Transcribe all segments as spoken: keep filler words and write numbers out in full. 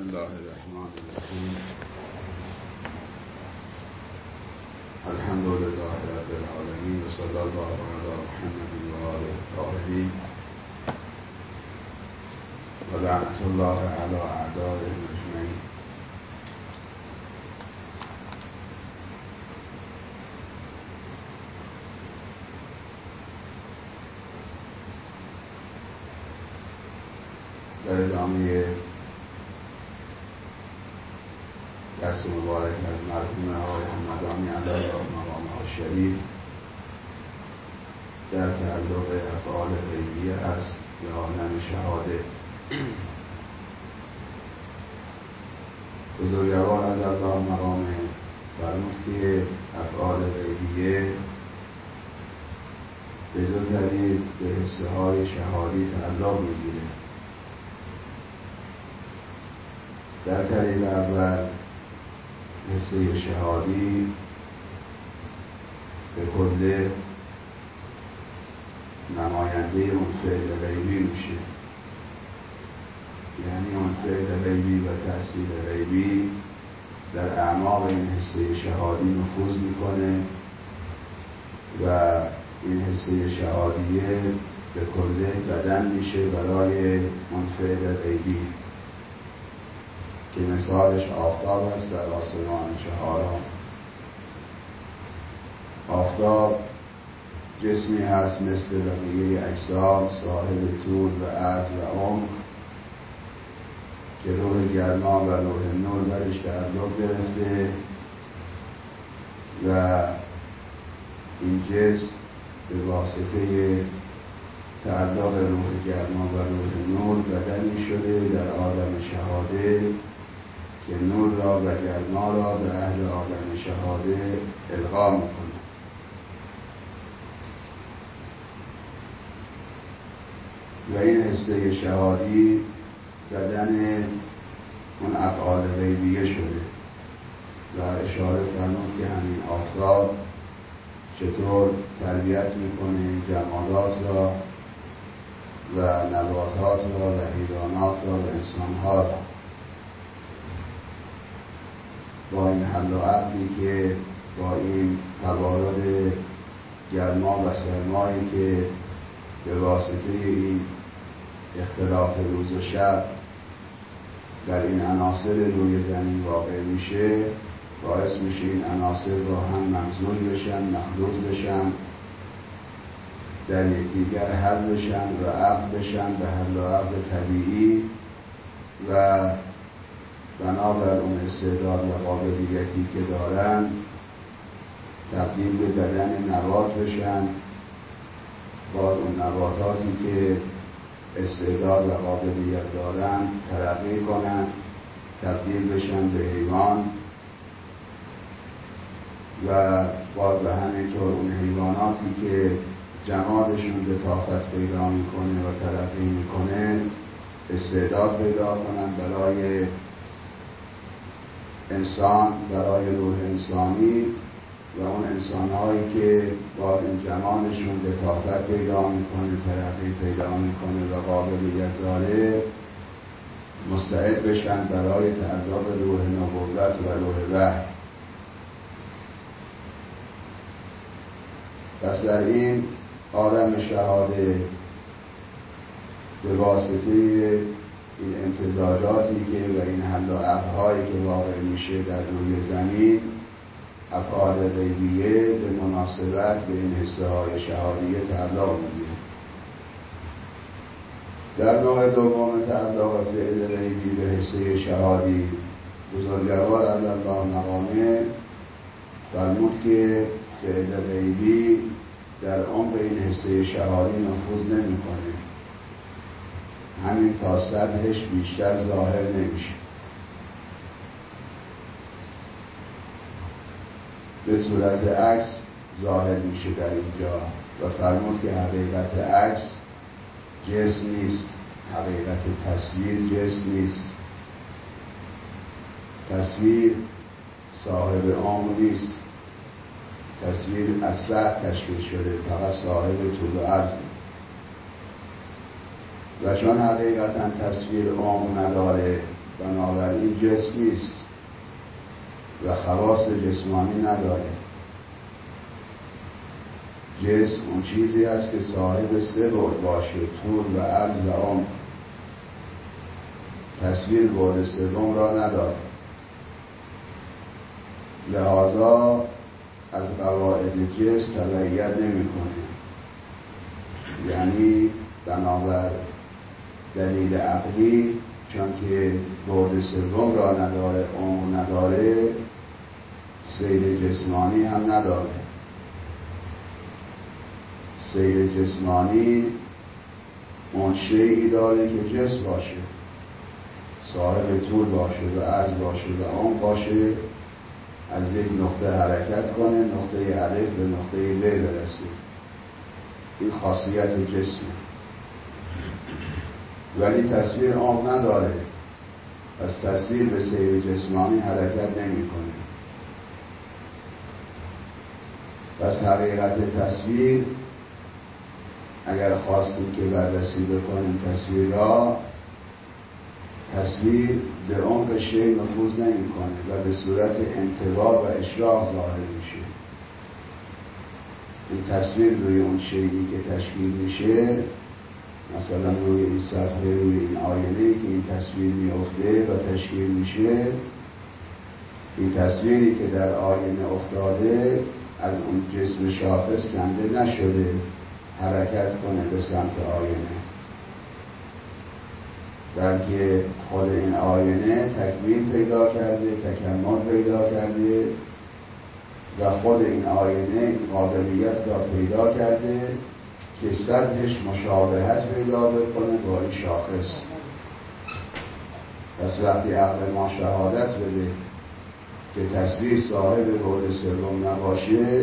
الله الرحمن الرحیم. الحمد لله رب العالمین و صلی الله علی محمد و آله الطاهرین و لعنت الله علی اعدائهم اجمعین. در ادامه درس مبارک از مرحوم آقای همدانی علی الله مقامه شریف در تعلق افعال غیبیه است به عالم شهاده. بزرگوار علی الله مقامه فرمود که افعال غیبیه به دو طریق به حصه های شهادی تعلق میگیره. در طریق اول حصه شهادی به کل نماینده اون فعل غیبی میشه، یعنی اون فعل غیبی و تأثیر غیبی در اعماق این حصه شهادی نفوذ میکنه و این حصه شهادیه به کل بدن میشه برای اون فعل غیبی که مثالش آفتاب است در آسمان چهارم. آفتاب جسمی هست مثل بقیه اجسام، صاحب طول و عرض و عمق، که روح گرما و روح نور برش تعلق گرفته و این جسم به واسطه تعلق روح گرما و روح نور بدنی شده در عالم شهاده که نور را و گرما را به اهل عالم شهاده القا میکنه. و این حصه شهادی بدن اون افعال غیبیه شده و اشاره فرمود که همین آفتاب چطور تربیت میکنه جمادات را و نباتات را و حیوانات را و انسانها را با این حل و عقدی که با این تبارد گرما و سرمایی که به واسطه این اختلاف روز و شب در این عناصر روی زمین واقع میشه، باعث میشه این عناصر با هم ممزوج بشن، مخلوط بشن، در یکدیگر حل بشن و عقد بشن به حل و عقد طبیعی و بنابر اون استعداد و قابلیتی که دارن تبدیل به بدن نبات بشن. باز اون نباتاتی که استعداد و قابلیت دارن ترقی کنن، تبدیل بشن به حیوان و باز به همینطور اون حیواناتی که جمادشون لطافت پیدا میکنه و ترقی میکنه استعداد پیدا کنن برای انسان، برای روح انسانی و اون انسانهایی که با این جمالشون لطافت پیدا میکنه، ترقی پیدا میکنه و قابلیت داره مستعد بشن برای تعلق روح نبوت و روح وحی. پس در این عالم شهاده به واسطه این امتزاجاتی که و این حل و عقدهایی که واقع میشه در روی زمین، افعال غیبیه به مناسبت به این حصه های شهادیه تعلق میگیره. در نوع دوم تعلق فعل غیبی به حصه شهادی بزرگوار علی الله مقامه فرمود که فعل غیبی در عمق این حصه شهادی نفوذ نمیکنه، همین تا سطحش بیشتر ظاهر نمیشه. به صورت عکس ظاهر میشه در اینجا و فرمود که حقیقت عکس جسم نیست، حقیقت تصویر جسم نیست. تصویر صاحب عمق نیست، تصویر از سطح تشکیل شده، فقط صاحب طول و عرض. و چون حقیقتا تصویر عمق نداره بنابراین جسم نیست و خواص جسمانی نداره. جسم اون چیزی است که صاحب سه بعد باشه، طول و عرض و عمق. تصویر بعد سوم را نداره، لذا از قواعد جسم تبعیت نمی‌کنه. یعنی بنابر دلیل عقلی، چون که بعد سوم را نداره، عمق نداره، سیر جسمانی هم نداره. سیر جسمانی اون شیئی داره که جسم باشه، صاحب طول باشه و عرض باشه و عمق باشه، از یک نقطه حرکت کنه، نقطه الف به نقطه ب برسه. این خاصیت جسمه. ولی تصویر عمق نداره، پس تصویر به سیر جسمانی حرکت نمی کنه. پس حقیقت تصویر، اگر خواستیم که بررسی بکنیم تصویر را، تصویر به عمق شیء نفوذ نمی کنه و به صورت انطباق و اشراق ظاهر میشه. این تصویر روی اون شیئی که تشکیل میشه، مثلا روی این صفحه، روی این آینه‌ای که این تصویر میفته و تشکیل میشه، این تصویری که در آینه افتاده از اون جسم شاخص کنده نشده حرکت کنه به سمت آینه، بلکه خود این آینه تکمیل پیدا کرده، تکمل پیدا کرده و خود این آینه قابلیت را پیدا کرده که سطحش مشابهت پیدا بکنه با این شاخص. پس وقتی عقل ما شهادت بده که تصویر صاحب بعد سوم نباشه،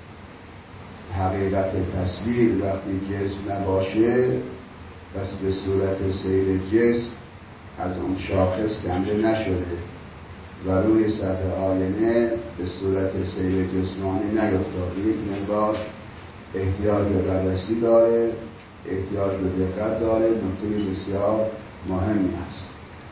حقیقت تصویر وقتی جسم نباشه، پس به صورت سیر جسم از اون شاخص کنده نشده و روی سطح آینه به صورت سیر جسمانی نیفتاده. یک مقدار احتیاج به بررسی داره، احتیاج به دقت داره، نکته بسیار مهمی است.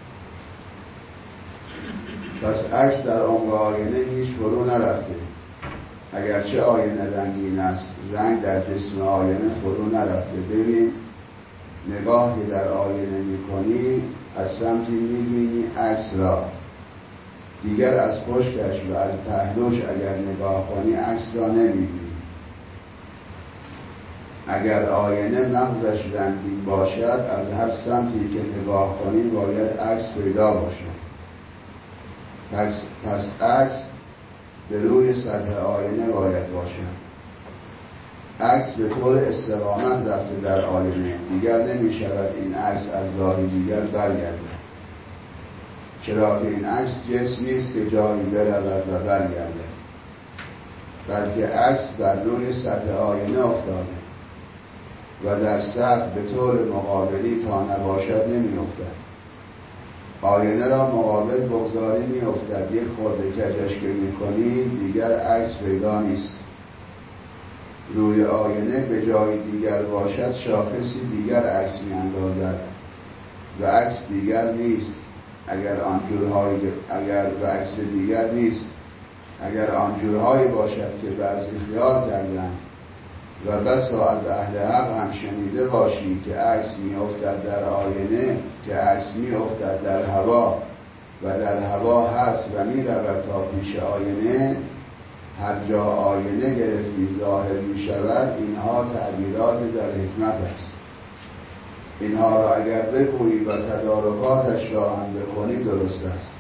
پس عکس در عمق آینه هیچ فرو نرفته. اگرچه آینه رنگین است، رنگ در جسم آینه فرو نرفته. ببین، نگاهی در آینه میکنی، از سمتی میبینی عکس را، دیگر از پشتش و از پهلوش اگر نگاه کنی عکس را نمیبینی. اگر آینه مغزش رنگین باشد، از هر سمتی که نگاه کنی باید عکس پیدا باشد. پس, پس عکس به روی سطح آینه باید باشد. عکس به طور استقامت رفته در آینه، دیگر نمی شود این عکس از راه دیگر برگردد، چرا که این عکس جسمی است که جایی برود و برگردد، بلکه عکس بر روی سطح آینه افتاده و در سطح به طور مقابلی تا نباشد نمی افتد. آینه را مقابل بگذاری می افتد، یک خورده کجش که می کنی دیگر عکس پیدا نیست. روی آینه به جای دیگر باشد، شاخصی دیگر عکس می اندازد و عکس دیگر نیست. اگر آنجورهای اگر و عکس دیگر نیست اگر آنجورهایی باشد که بعضی خیال کردن و بسا از اهل حق هم شنیده باشی که عکس می افتد در آینه، که عکس می افتد در هوا و در هوا هست و می رود تا پیش آینه، هر جا آینه گرفتی ظاهر می شود، اینها تعبیرات در حکمت است. اینها را اگر بگویی و تدارکاتش را هم بکنی درست است.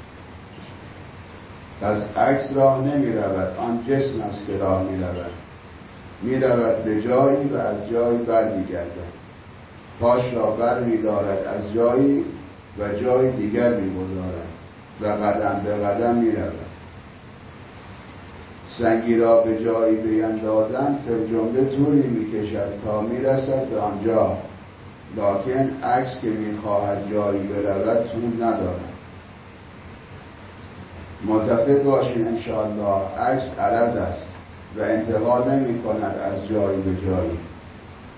پس عکس راه نمی رود، آن جسم است که راه می رود. می رود به جایی و از جایی بر می گردد. پاش را بر می دارد از جایی و جای دیگر می گذارد و قدم به قدم می رود. سنگی را به جایی بیندازند فی جمله طولی می کشد تا می رسد به آنجا، لکن عکس که می خواهد جایی برود طول ندارد. متفق باشین انشاءالله، عکس عرض است و انتقال نمی کند از جایی به جایی.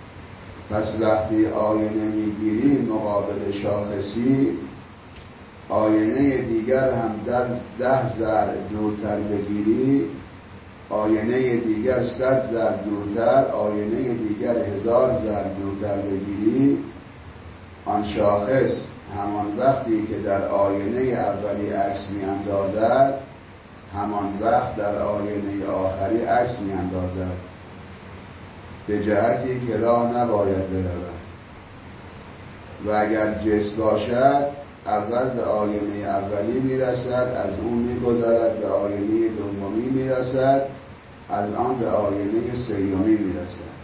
پس وقتی آینه می گیری مقابل شاخصی، آینه دیگر هم در ده ذرع دورتر بگیری، آینه دیگر صد ذرع دورتر، آینه دیگر هزار ذرع دورتر بگیری، آن شاخص همان وقتی که در آینه اولی عکس می اندازد همان وقت در آینه آخری عکس می اندازد، به جهتی که راه نباید برود. و اگر جسم باشد اول به آینه اولی می رسد، از اون می گذرد به آینه دومی می رسد، از آن به آینه سیومی می رسد.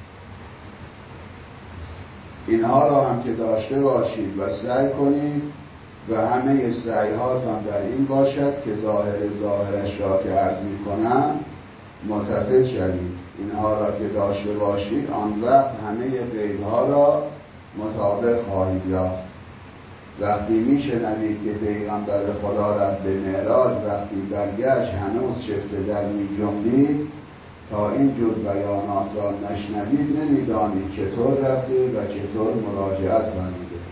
اینها را هم که داشته باشید و سعی کنید و همه سعی‌هاتان در این باشد که ظاهر ظاهرش را که عرض می کنم ملتفت شوید. اینها را که داشته باشید آن وقت همه غیبها را مطابق خواهید یافت. وقتی می شنوید که پیغمبر خدا رفت به معراج، وقتی برگشت هنوز شفته در می جنبید، تا این جور بیانات را نشنوید نمیدانید چطور رفته و چطور مراجعت فرموده.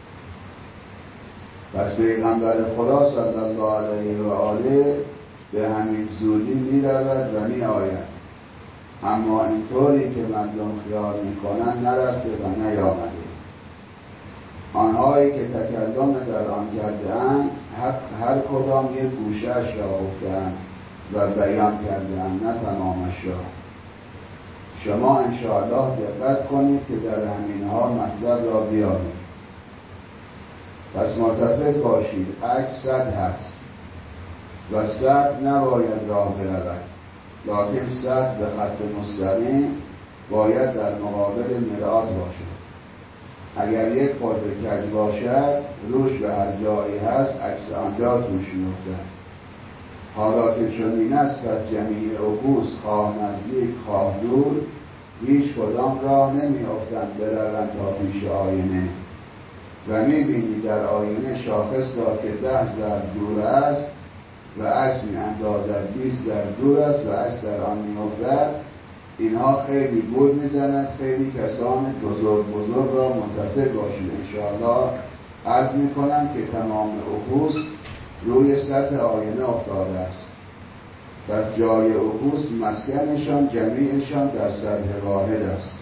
پس پیغمبر خدا صلی الله علیه و آله به همین زودی می رود و می آید، اما اینطوری که مردم خیال می کنن نرفته و نیامده. آنهایی که تکلم در آن کرده‌اند هر کدام یک گوشه‌اش را گفته‌اند و بیان کرده‌اند، نه تمامش را. شما انشاءالله دقت کنید که در همینها مطلب را بیابید. پس ملتفت باشید. عکس صد هست و صد نباید راه برود، لکن صد به خط مستقیم باید در مقابل مرآت باشد. اگر یک خورده کج باشد روش به هر جایی هست عکس آنجا توش می‌افتد. حالا که چنین است پس جمیع عکوس خواه نزدیک خواه دور هیچ کدام راه نمی‌افتند بروند تا پیش آینه و می‌بینی در آینه شاخص را که ده ضرب دور است و عکس می‌اندازد بیست ضرب دور است و عکس در آن می‌افتد. اینها خیلی بود میزند. خیلی کسان بزرگ بزرگ را منتفع باشید. انشاءالله عرض میکنم که تمام عکوس روی سطح آینه افتاده است. پس جای عکوس مسکنشان جمیعشان در سطح واحد است.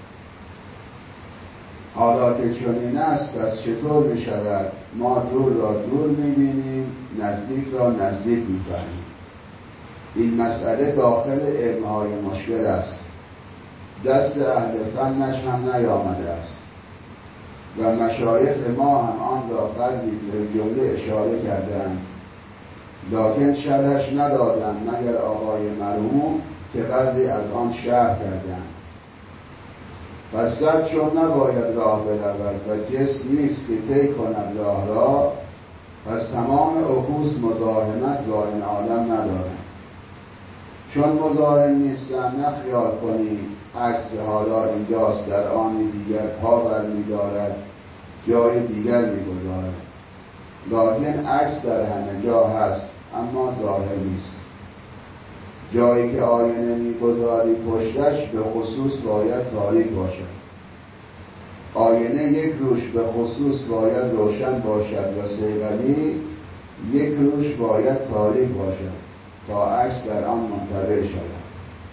حالا که چنین است پس چطور می شود ما دور را دور می بینیم، نزدیک را نزدیک می فهمیم؟ این مسئله داخل علمهای مشکل است، دست اهل فنش هم نیامده است و مشایخ ما هم آن را قدری به جمله اشاره کردند، لکن شرحش ندادند مگر آقای مرحوم که قدری از آن شرح کردند. پس صد چون نباید راه برود و جسم نیست که طی کند راه را، پس تمام عکوس مزاحمت با این عالم ندارند. چون مزاحم نیستن نخیال کنی عکس حالا اینجاست در آنی دیگر پا بر می دارد جای دیگر می گذارد، لکن عکس در همه جا هست اما ظاهر نیست. جایی که آینه می گذاری پشتش به خصوص باید تاریک باشد. آینه یک روش به خصوص باید روشن باشد و صیقلی یک روش باید تاریک باشد تا عکس در آن منطبع شود.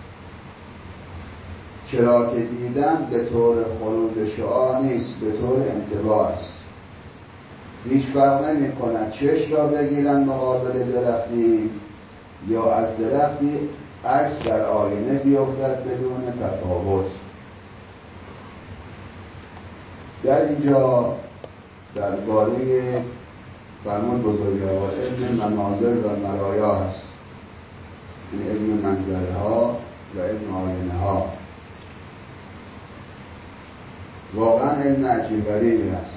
چرا که دیدن به طور خروج شعاع نیست، به طور انطباع است. هیچ فرق نمی کند چشم را بگیرن مقابل درختی یا از درختی عکس در آینه بیفتد بدون تفاوت. در اینجا درباره فرمود بزرگوار علم مناظر و مرایا هست، این علم منظره ها و علم آینه ها. واقعا علم عجیب غریبی است.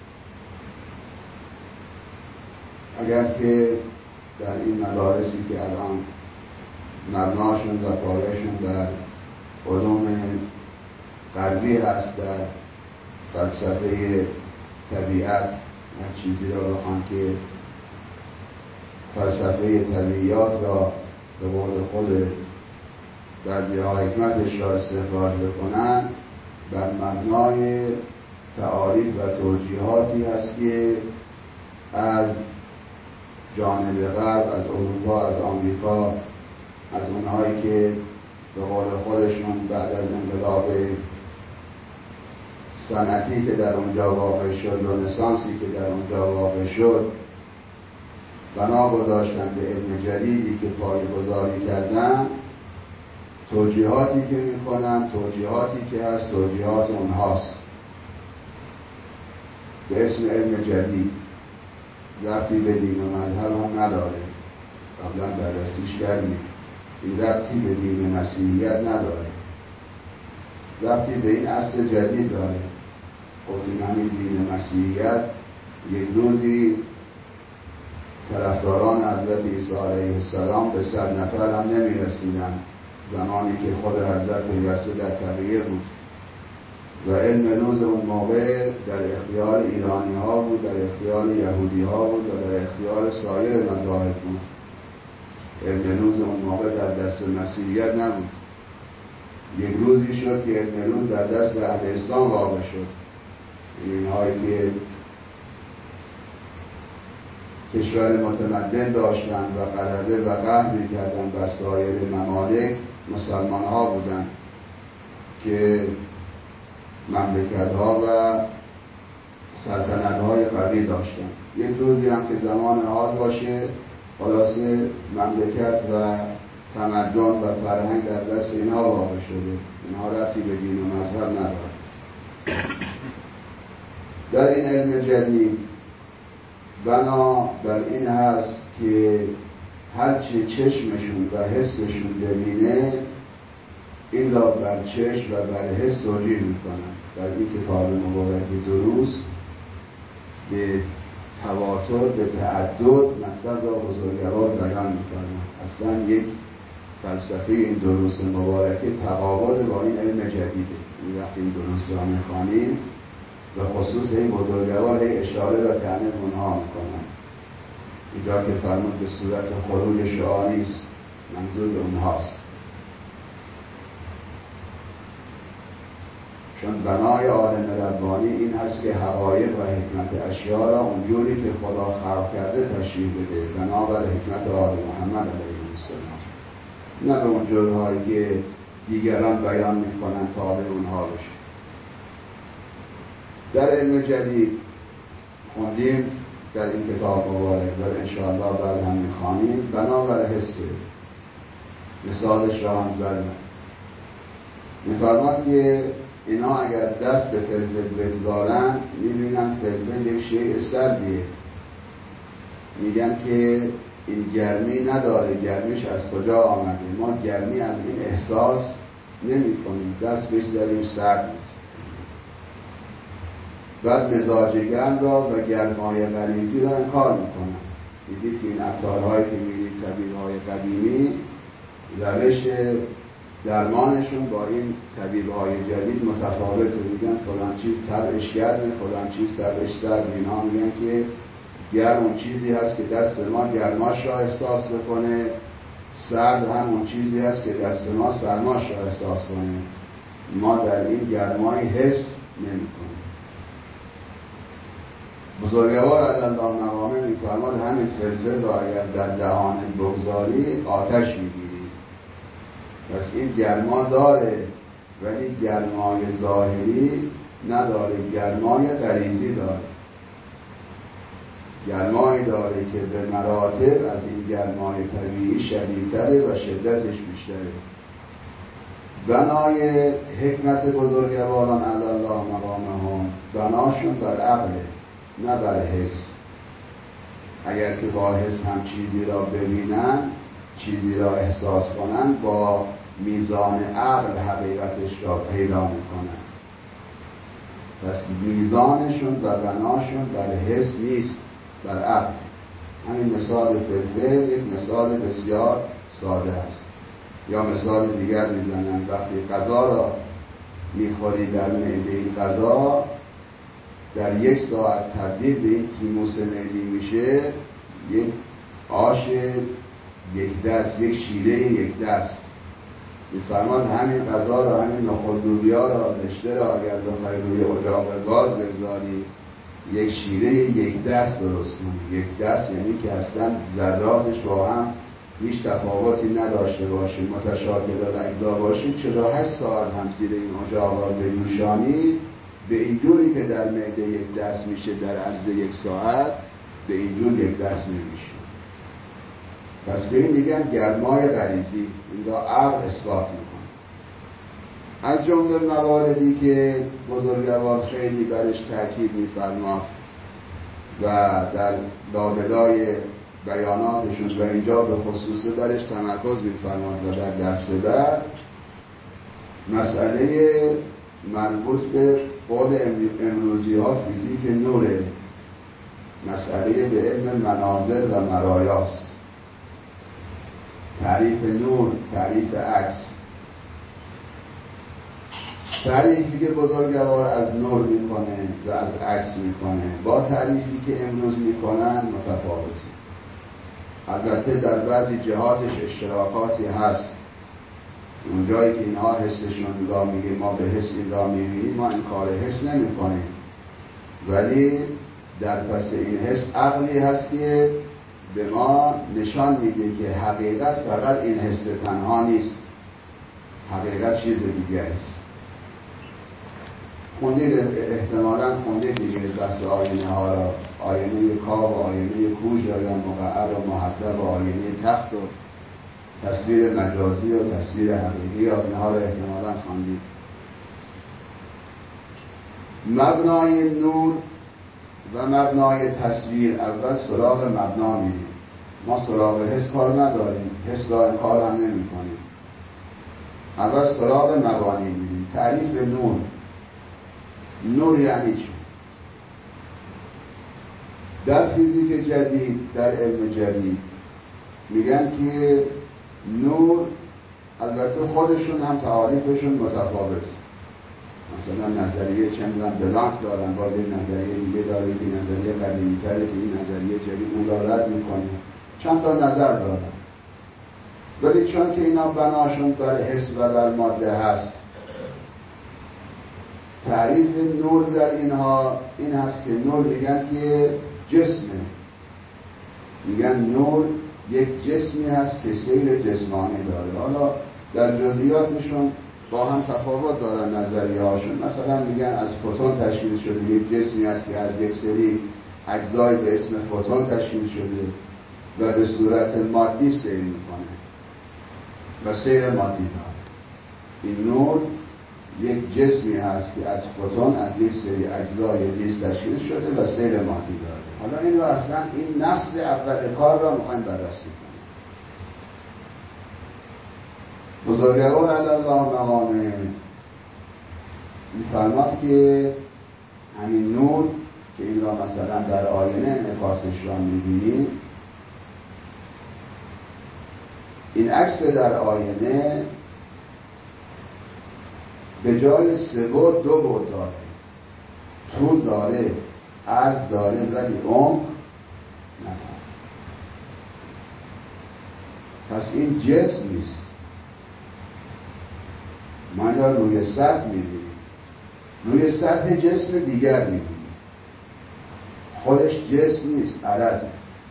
اگر که در این مدارسی که الان مبناشون و پایه‌شون در علوم غربی هست، در فلسفه طبیعت، هر چیزی را بخوان که فلسفه طبیعیات را به قول خود بعضی ها حکمتش را استخراج بکنن، بر مبنای تعاریف و توجیهاتی هست که از جانب غرب، از اروپا، از آمریکا، از اونهایی که به قول خودشون بعد از انقلاب صنعتی که در اونجا واقع شد، رنسانسی که در اونجا واقع شد، بنا گذاشتن به علم جدیدی که پایه‌گذاری کردن، توجیهاتی که میکنن، توجیهاتی که هست توجیهات اونهاست به اسم علم جدید، ربطی به دین و مذهب هم نداره. قبلا بررسیش کردیم، این ربطی به دین مسیحیت نداره، ربطی به این اصل جدید داره. خودی همین دین مسیحیت یک روزی طرفداران حضرت عیسی علیه السلام به صد نفر هم نمی رسیدن، زمانی که خود حضرت پیوسته در تغییر بود و علم روز اون موقع در اختیار ایرانی ها بود، در اختیار یهودی ها بود و در اختیار سایر مذاهب بود. علم روز اون موقع در دست مسیحیت نبود. یک روزی شد که علم روز در دست اهل اسلام واقع شد. اینهایی که کشور متمدن داشتن و غلبه و قهر می‌کردن بر سایر ممالک، مسلمان ها بودن که مملکت ها و سلطنت های قوی داشتن. یک روزی هم که زمان حال باشه، خلاصه مملکت و تمدن و فرهنگ در دست اینها واقع شده. اینها ربطی به دین و مذهب نداره. در این علم جدید بنا بر این هست که هرچی چشمشون و حسشون ببینه این را بر چشم و بر حس توجیه میکنن. در این کتاب مبارک دروس به تواتر، به تعدد مطلب را بزرگوار بیان میکنن. اصلا یک فلسفه این دروس مبارکه تقابل با این علم جدیده. این وقتی این دروس را میخوانیم و خصوص این بزرگوار هی اشاره و تعنیف اونها میکنن. اینجا که فرمود به صورت خروج شعاری است، منظور به اونهاست. چون بنای عالم ربانی این هست که حقایق و حکمت اشیاء را اونجوری که خدا خلق کرده تشریح بده، بنابر حکمت آل محمد علیه السلام، نه به اون جورهایی که دیگران بیان میکنن تابع اونها بشه. در علم جدید خوندیم در این کتاب مبارک و انشاءالله بعد هم میخوانیم، بنابر حسه. مثالش را هم زدن. میفرماد که اینا اگر دست به فلفل بگذارن میبینن فلفل یک شیء سردیه، میگن که این گرمی نداره، گرمیش از کجا آمده؟ ما گرمی از این احساس نمی کنیم، دست بهش زدیم سرد. بعد مزاج گرم را و گرمای غلیظی را انکار میکنن. دیدید که این عطارهایی که میدید طبیبهای قدیمی روش درمانشون با این طبیبهای جدید متفاوته. میگن فلان چیز طبعش گرمه، فلان چیز طبعش سرد. اینها میگن که گرم اون چیزی هست که دست ما گرماش را احساس بکنه، سرد هم اون چیزی هست که دست ما سرماش را احساس کنه. ما در این گرمای حس نمی کنیم. بزرگوار عزیزالله مقامه میفرماد همین فلفل را اگر در دهانت بگذاری آتش میگیری. پس این گرما داره ولی گرمای ظاهری نداره، گرمای غریزی داره. گرمایی داره که به مراتب از این گرمای طبیعی شدیدتره و شدتش بیشتره. بنای حکمت بزرگواران علیالله مقامهم بناشون بر عقله، نه بر حس. اگر که با حس هم چیزی را ببینن، چیزی را احساس کنن، با میزان عقل حقیقتش را پیدا میکنن. پس میزانشون و بناشون بر حس نیست، بر عقل. همین مثال فلفل یک مثال بسیار ساده است. یا مثال دیگر میزنن، وقتی غذا را میخوری در معده، این غذا در یک ساعت تبدیل به این کیموس معدی میشه، یک آش یک دست، یک شیله یک دست. میفرماد همین غذا را، همین نخود لوبیا را، رشته را اگر بخوای روی اجاق گاز بگذاری یک شیره یک دست درست کنی. یک دست یعنی که اصلا ذراتش با هم هیچ تفاوتی نداشته باشه، متشاکل الاجزا باشه. چهل و هشت ساعت هم زیر این اجاق را بجوشانی، به این جوری که در معده یک دست میشه در عرض یک ساعت، به این جور یک دست نمیشه. پس به این میگن گرمای غریزی. این را عقل اثبات میکنه. از جمله مواردی که بزرگوار خیلی برش تاکید میفرماد و در لابلای بیاناتشون و اینجا به خصوص برش تمرکز میفرماد و در درس بعد، مسئله مربوط به خود امروزی ها فیزیک نوره، مسئله به علم مناظر و مرایاست. تعریف نور، تعریف عکس. تعریفی که بزرگوار از نور میکنه و از عکس میکنه با تعریفی که امروز میکنن متفاوته. البته در بعضی جهاتش اشتراکاتی هست. اونجایی که اینها حسشون را میگه ما به حس این را میبینیم، ما این کار حس نمی کنیم، ولی در پس این حس عقلی هست که به ما نشان میده که حقیقت فقط این حس تنها نیست، حقیقت چیز دیگری است. خوندید احتمالاً خوندید دیگه بحث آینه ها را، آینه کاه و آینه کوژ یا مقعر و محدب و آینه تخت و تصویر مجازی و تصویر حقیقی یا اینها را احتمالاً خوندید. مبنای نور و مبنای تصویر، اول سراغ مبنا میریم. ما سراغ حس کار نداریم، حس را این کار هم نمی کنیم. اول سراغ مبانی میریم. تعریف نور. نور یعنی چی؟ در فیزیک جدید، در علم جدید میگن که نور، البته خودشون هم تعاریفشون متفاوته. مثلا نظریه چندان بلانک دارن، باز این نظریه دیگه داره که نظریه قدیمی‌تره که این نظریه جدید اون را رد میکنه. چند تا نظر دارن، ولی چون که اینا بناشون بر حس و بر ماده هست، تعریف نور در اینها این هست که نور میگن که جسمه. میگن نور یک جسمی هست که سیر جسمانی داره. حالا در جزئیاتشون با هم تفاوت دارن نظریه هاشون. مثلا میگن از فوتون تشکیل شده، یک جسمی هست که از یک سری اجزای به اسم فوتون تشکیل شده و به صورت مادی سیر میکنه و سیر مادی داره. این نور یک جسمی هست که از فوتون، از یک سری اجزای ریز تشکیل شده و سیر مادی داره. حالا این رو اصلا این نقص اول کار را میخوایم بررسی کنیم. بزرگوار علی الله مقامه میفرماد که همین نور که این را مثلا در آینه انعکاسش را میبینیم، این عکس در آینه به جای سه بعد دو بعد داره. طول داره، عرض داره، ولی عمق نداره. پس این جسم نیست. ما این را روی سطح میبینیم، روی سطح جسم دیگر میبینیم. خودش جسم نیست، عرضه.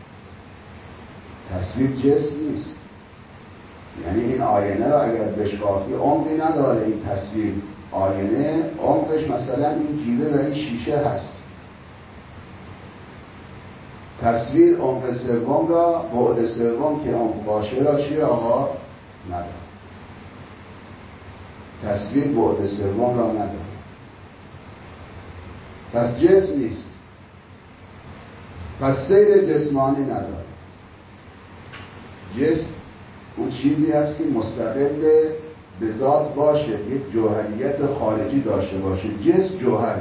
تصویر جسم نیست. یعنی این آینه را اگر بشکافی عمقی نداره. این تصویر آینه عمقش مثلا این جیوه و این شیشه هست. تصویر عمق سوم را، بعد سوم که عمق باشه را چی آقا؟ نداره. تصویر بعد سوم را نداره. پس جسم نیست. پس سیر جسمانی نداره. جسم اون چیزی هست که مستقل به ذات باشه، یک جوهریت خارجی داشته باشه. جسم جوهره.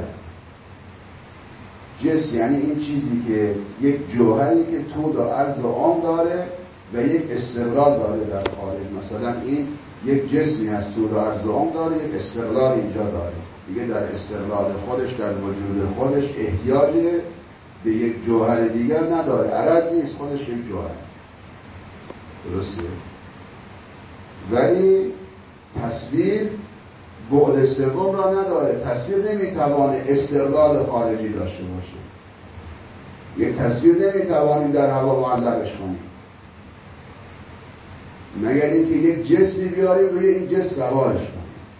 جسم یعنی این چیزی که یک جوهری که طول و عرض و عمق داره و یک استقلال داره در خارج. مثلا این یک جسمی هست، طول و عرض و عمق داره، یک استقلال اینجا داره. دیگه در استقلال خودش، در وجود خودش احتیاج به یک جوهر دیگر نداره. عرض نیست، خودش یک جوهر. درسته؟ ولی تصویر بعد سوم را نداره. تصویر نمیتوانه استقلال خارجی داشته باشه. یک تصویر نمیتوانیم در هوا معلقش کنیم مگر اینکه یک جسمی بیاریم روی این جسم سوارش کنیم.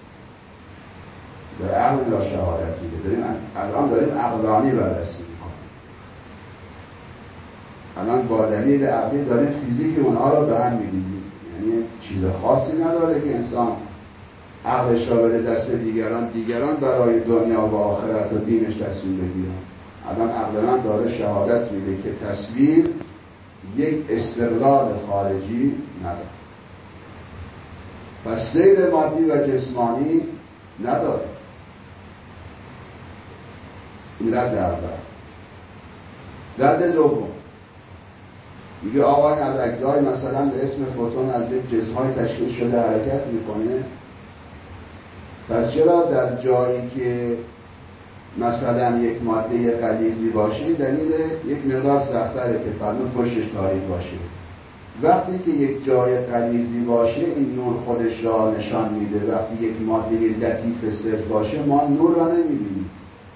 در عقل را شهادت میده. داریم الان داریم عقلانی بررسی میکنیم. الان با دلیل عقلی داریم فیزیک اونها را به هم میریزیم. یعنی چیز خاصی نداره که انسان عقلش را بده دست دیگران، دیگران برای دنیا و آخرت و دینش تصمیم بگیرن. الان عقلان داره شهادت میده که تصویر یک استقلال خارجی نداره. پس سیر مادی و جسمانی نداره. این رد اول. رد دوم میگه آقا از اجزای مثلا به اسم فوتون از یک جسم‌های تشکیل شده حرکت میکنه. پس چرا در جایی که مثلا یک ماده غلیظی باشه دلیل یک مقدار سخت‌تره که فرمون پشتش تاریک باشه. وقتی که یک جای غلیظی باشه این نور خودش را نشان میده. وقتی یک ماده لطیف صرف باشه ما نور را نمیبینیم.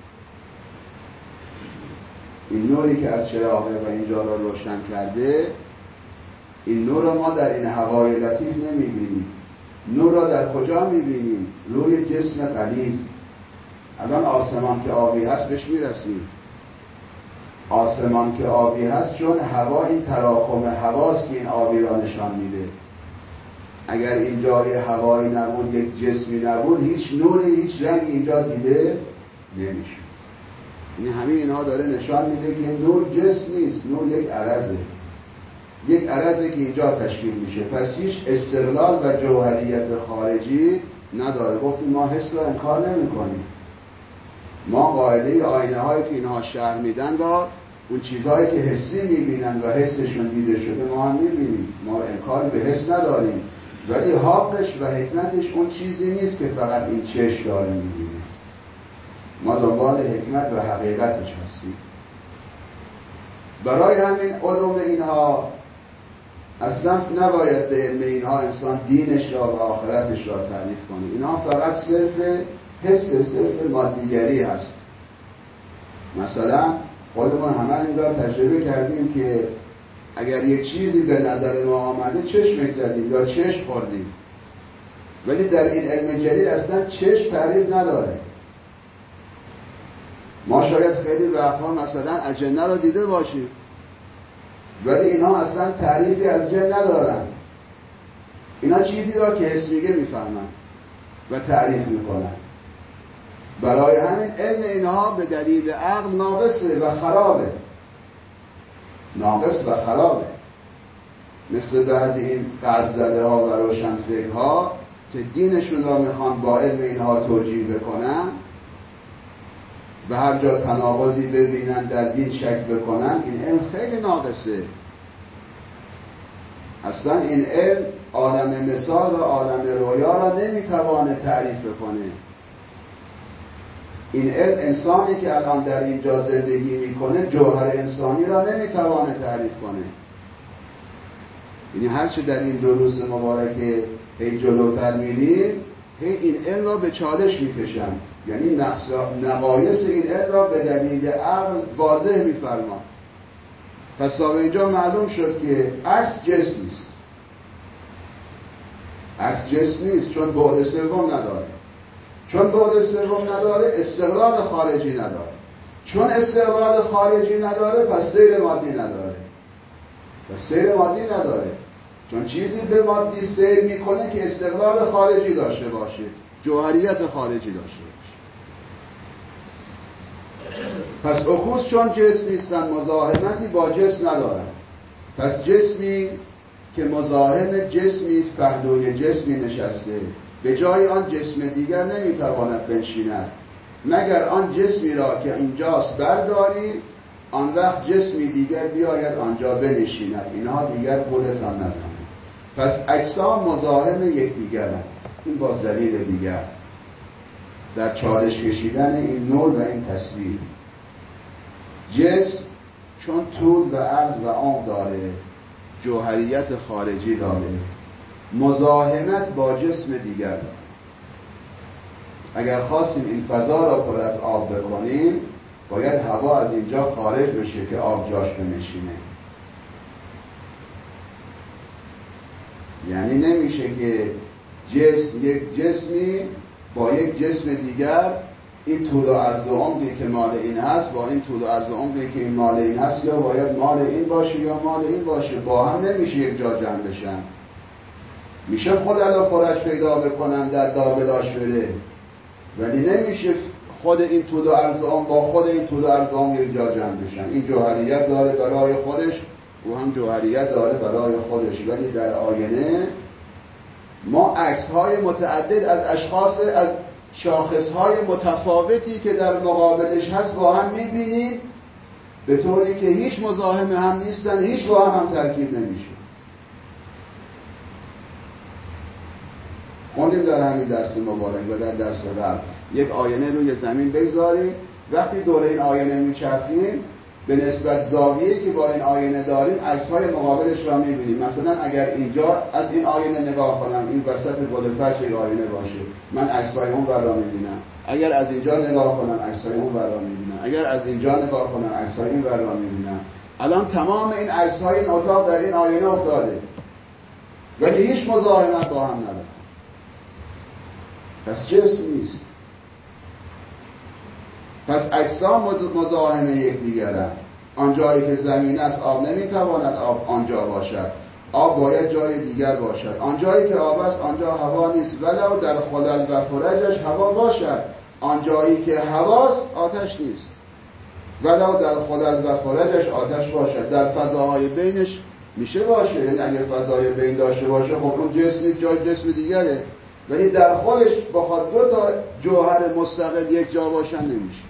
این نوری که از چراغه و اینجا را روشن کرده، این نور را ما در این هوای لطیف نمیبینیم. نور را در کجا میبینیم؟ روی جسم غلیظ. الان آسمان که آبی هست بهش میرسیم. آسمان که آبی هست چون هوا این تراکم هواست که این آبی را نشان میده. اگر این جای هوایی نبود، یک جسمی نبود، هیچ نوری هیچ رنگی اینجا دیده نمیشه. این همه اینها داره نشان میده که نور جسم نیست، نور یک عرضه. یک عرضه که اینجا تشکیل میشه. پس هیچ استقلال و جوهریت خارجی نداره. گفتیم ما حس رو انکار نمی کنیم. ما قاعده آینه هایی که اینها شرح میدن را اون چیزهایی که حسی میبینن و حسشون دیده شده ما هم میبینیم. ما انکار به حس نداریم. ولی حقش و حکمتش اون چیزی نیست که فقط این چشم داره میبینه. ما دنبال حکمت و حقیقتش هستیم. برای همین علوم اینها اصلا نباید به علم اینها انسان دینش را و آخرتش را تعریف کنه. اینها فقط صرف حس، صرف مادیگری هست. مثلا خودمون همه این را تجربه کردیم که اگر یک چیزی به نظر ما آمده چشمش زدیم یا چشم خوردیم. ولی در این علم جدید اصلا چشم تعریف نداره. ما شاید خیلی وقتها مثلا اجنه رو دیده باشیم ولی اینا اصلا تعریفی از جن ندارن. اینا چیزی را که حس میگه میفهمن و تعریف میکنن. برای همین علم اینها به دلیل عقل ناقصه و خرابه. ناقص و خرابه. مثل بعضی این قرض زده ها و روشن فکرها که دینشون را میخوان با علم اینها توجیه بکنن و هر جا تناقضی ببینن در دین شک بکنن. این علم خیلی ناقصه. اصلا این علم عالم مثال و عالم رویا را نمیتوانه تعریف بکنه. این علم انسانی که الان در اینجا زندگی میکنه جوهر انسانی را نمیتوانه تعریف کنه. یعنی هرچه در این دو روز مبارکه هی جلوتر میریم هی این علم را به چالش میکشن. یعنی نقایص این علم را به دلیل عقل واضح میفرما. پس تا به اینجا معلوم شد که عکس جسم نیست. عکس جسم نیست چون بعد سوم نداره. چون بعد سوم نداره استقلال خارجی نداره. چون استقلال خارجی نداره پس سیر مادی نداره. پس سیر مادی نداره. چون چیزی به مادی سیر میکنه که استقلال خارجی داشته باشه، جوهریت خارجی داشته باشه. پس اخوذ چون جسم نیستن مزاحمتی با جسم ندارن. پس جسمی که مزاحم جسمی است پهلوی جسمی نشسته به جای آن جسم دیگر نمیتواند بنشیند مگر آن جسمی را که اینجاست برداری آن وقت جسمی دیگر بیاید آنجا بنشیند. اینها دیگر خودتان نزنید. پس اجسام مزاحم یکدیگرند. این باز دلیل دیگر در چالش کشیدن این نور و این تصویر. جسم چون طول و عرض و عمق داره، جوهریت خارجی داره، مزاحمت با جسم دیگر داره. اگر خواستیم این فضا را پر از آب بکنیم باید هوا از اینجا خارج بشه که آب جاش بنشینه. یعنی نمیشه که جسم یک جسمی با یک جسم دیگر این طول و عرض و عمقی که مال این هست با این طول و عرض و عمقی که این مال این هست یا باید مال این باشه یا مال این باشه، با هم نمیشه یک جا جمع بشن. میشه خلل و خرج پیدا بکنن در دابلاش بره، ولی نمیشه خود این طول و عرض و عمق با خود این طول و عرض و عمق یک جا جمع بشن. این جوهریت داره برای خودش، او هم جوهریت داره برای خودش، ولی در آینه ما عکس‌های متعدد از اشخاص از شاخص‌های متفاوتی که در مقابلش هست با هم می‌بینیم، به طوری که هیچ مزاحم هم نیستن، هیچ با هم, هم ترکیب نمیشه. خوندیم در همین درس مبارک و در درس قبل یک آینه روی زمین بگذاریم، وقتی دور این آینه میچرخیم به نسبت زاویه‌ای که با این آینه داریم عکس‌های مقابلش را می‌بینیم. مثلا اگر اینجا از این آینه نگاه کنم، این وسط گلفرش یک آینه باشه، من عکس‌های اون ور را می‌بینم. اگر از اینجا نگاه کنم عکس‌های اون ور را می‌بینم. اگر از اینجا نگاه کنم عکس‌های این ور را می‌بینم. الان تمام این عکس‌های این اتاق در این آینه افتاده، ولی هیچ مزاحمت با هم نداره. پس جسم نیست. پس اجسام مزاحم یکدیگرند. آنجایی که زمین است آب نمیتواند آب آنجا باشد، آب باید جای دیگر باشد. آنجایی که آب است آنجا هوا نیست، ولو در خلل و فرجش هوا باشد. آنجایی که هواست آتش نیست، ولو در خلل و فرجش آتش باشد. در فضاهای بینش میشه باشه، یعنی اگر فضای بین داشته باشه خب اون جسم نیست، جای جسم دیگره، ولی در خودش بخواد دو تا جوهر مستقل یک جا باشن نمیشه.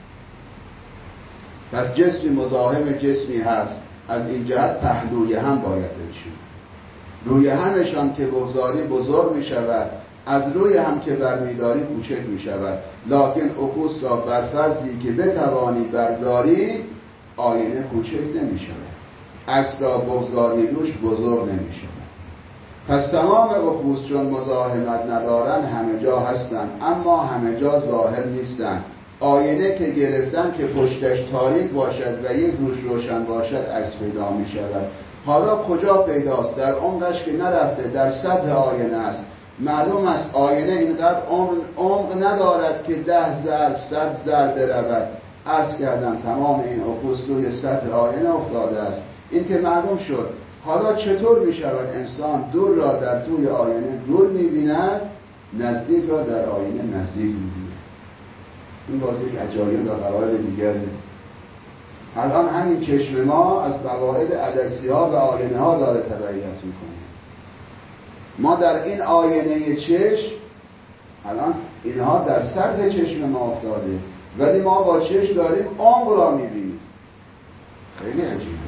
پس جسمی مزاحم جسمی هست، از این جهت پهلوی هم باید بنشین. روی همشان که بگذاری بزرگ می شود، از روی هم که برمیداری کوچک می شود. لکن عکوس را بر فرضی که بتوانی برداری آینه کوچک نمی شود، عکس را بگذاری روش بزرگ نمی شود. پس تمام عکوس چون مزاحمت ندارن همه جا هستن، اما همه جا ظاهر نیستن. آینه که گرفتن که پشتش تاریک باشد و یک روش روشن باشد عکس پیدا می شود. حالا کجا پیداست؟ در عمقش که نرفته، در سطح آینه است. معلوم است آینه اینقدر عمق ندارد که ده ذره صد ذره برود. عرض کردم تمام این عکوس روی سطح آینه افتاده است. این که معلوم شد. حالا چطور می شود انسان دور را در توی آینه دور می بیند، نزدیک را در آینه نزدیک می بیند؟ این بازی یک عجایب و قواعد دیگره. الان همین چشم ما از قواعد عدسی ها و آینه ها داره تبعیت میکنه. ما در این آینه چشم الان اینها در سطح چشم ما افتاده، ولی ما با چشم داریم عمق را میبینیم. خیلی عجیبه.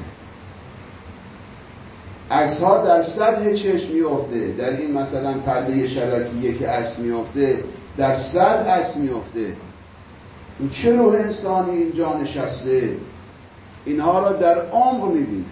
عکس ها در سطح چشم میفته. در این مثلا پرده شبکیه که عکس میفته در سطح عکس میفته. این چه روح انسانی اینجا نشسته اینها را در عمق میبینه.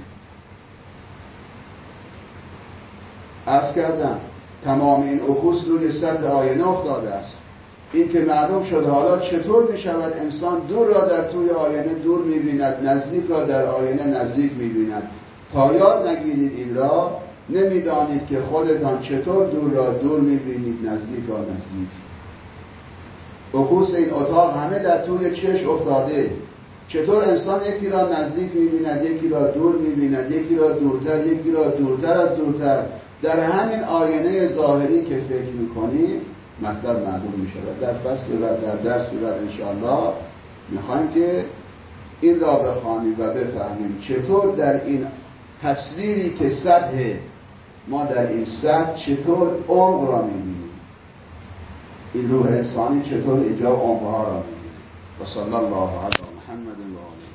عرض کردم تمام این عکوس روی سطح آینه افتاده است. این که معلوم شد حالا چطور میشود انسان دور را در توی آینه دور میبیند، نزدیک را در آینه نزدیک میبیند. تا یاد نگیرید این را نمیدانید که خودتان چطور دور را دور میبینید، نزدیک را نزدیک. عکوس این اتاق همه در توی چشم افتاده. چطور انسان یکی را نزدیک می‌بیند، یکی را دور می‌بیند، یکی را دورتر، یکی را دورتر از دورتر. در همین آینه ظاهری که فکر می‌کنیم مطلب معلوم می‌شود. در فصل و در درس بعد انشاءالله می‌خوایم که این را بخوانیم و بفهمیم چطور در این تصویری که سطح ما در این سطح چطور عمق را می‌بینیم، این روح انسانی چطور اینجا عمقها را می‌بینیم. و صلی الله علی محمد و آله.